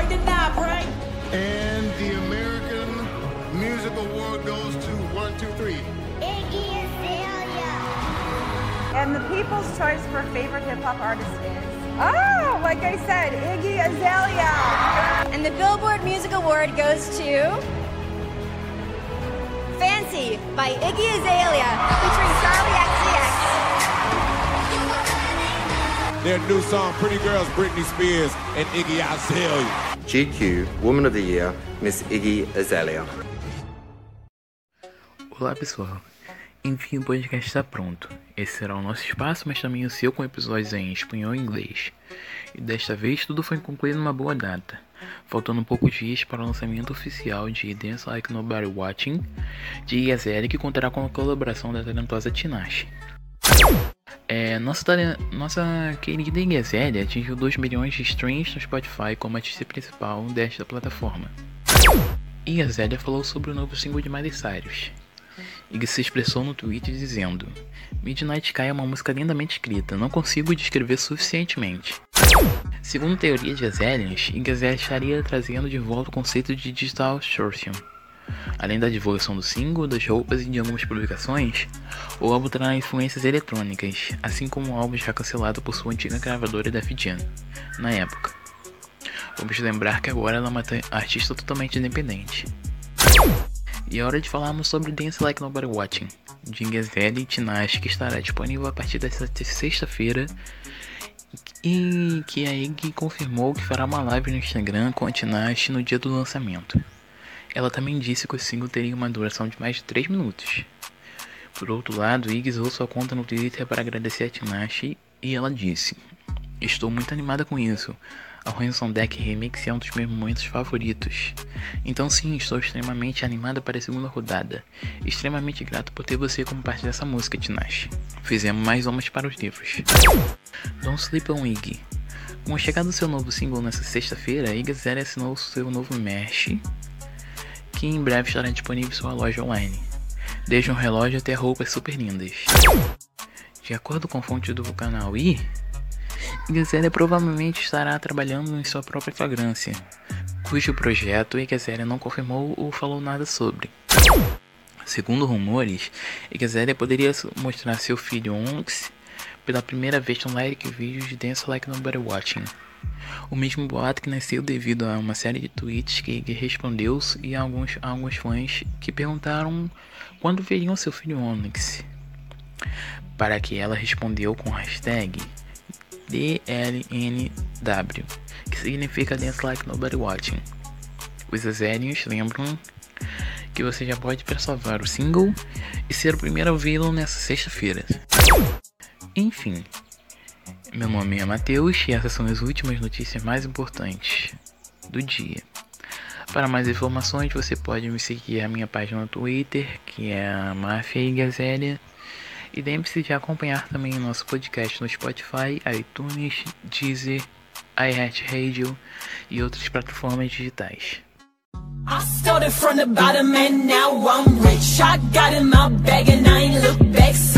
break the knob, right? And the American Music Award goes to 1, 2, 3. Iggy Azalea. And the People's Choice for favorite hip-hop artist is, oh, like I said, Iggy Azalea. And the Billboard Music Award goes to Fancy by Iggy Azalea, featuring Charlie XCX. Their new song, Pretty Girls, Britney Spears and Iggy Azalea. GQ Woman of the Year, Miss Iggy Azalea. Olá pessoal, enfim o podcast está pronto. Esse será o nosso espaço, mas também o seu, com episódios em espanhol e inglês. E desta vez tudo foi concluído numa boa data, faltando poucos dias para o lançamento oficial de Dance Like Nobody Watching, de Iggy Azalea, que contará com a colaboração da talentosa Tinashe. Nossa querida Iggy Azalea atingiu 2 milhões de streams no Spotify como artista principal desta plataforma. Iggy Azalea falou sobre o novo single de Miley Cyrus. Iggy se expressou no Twitter dizendo: Midnight Sky é uma música lindamente escrita, não consigo descrever suficientemente. Segundo a teoria de Azaleans, Iggy Azalea estaria trazendo de volta o conceito de digital distortion. Além da divulgação do single, das roupas e de algumas publicações, o álbum terá influências eletrônicas, assim como o álbum já cancelado por sua antiga gravadora Def Jam, na época. Vamos lembrar que agora ela é uma artista totalmente independente. E é hora de falarmos sobre Dance Like Nobody Watching, de Iggy Azalea e Tinashe, que estará disponível a partir desta sexta-feira, e que a Iggy confirmou que fará uma live no Instagram com a Tinashe no dia do lançamento. Ela também disse que o single teria uma duração de mais de 3 minutos. Por outro lado, Iggy usou sua conta no Twitter para agradecer a Tinashe e ela disse: Estou muito animada com isso. A Ransom Deck Remix é um dos meus momentos favoritos. Então sim, estou extremamente animada para a segunda rodada. Extremamente grato por ter você como parte dessa música, Tinashe. Fizemos mais umas para os livros. Don't Sleep on Iggy. Com a chegada do seu novo single nessa sexta-feira, Iggy Azalea assinou seu novo merch, que em breve estará disponível em sua loja online. Desde um relógio até roupas super lindas. De acordo com fontes do canal Iggy Azalea provavelmente estará trabalhando em sua própria fragrância, cujo projeto Iggy Azalea não confirmou ou falou nada sobre. Segundo rumores, Iggy Azalea poderia mostrar seu filho Onyx pela primeira vez no lyric vídeo de Dance Like Nobody Watching. O mesmo boato que nasceu devido a uma série de tweets que Iggy respondeu e a alguns fãs que perguntaram quando veriam seu filho Onyx, para que ela respondeu com o hashtag DLNW, que significa Dance Like Nobody Watching. Os Azaleans lembram que você já pode salvar o single e ser o primeiro a ouvi-lo nessa sexta-feira. Enfim, meu nome é Matheus e essas são as últimas notícias mais importantes do dia. Para mais informações você pode me seguir a minha página no Twitter, que é a Máfia Iggy Azalea. E lembre-se de acompanhar também o nosso podcast no Spotify, iTunes, Deezer, iHeartRadio e outras plataformas digitais. I started from the bottom and now I'm rich. I got in my bag and I ain't look back.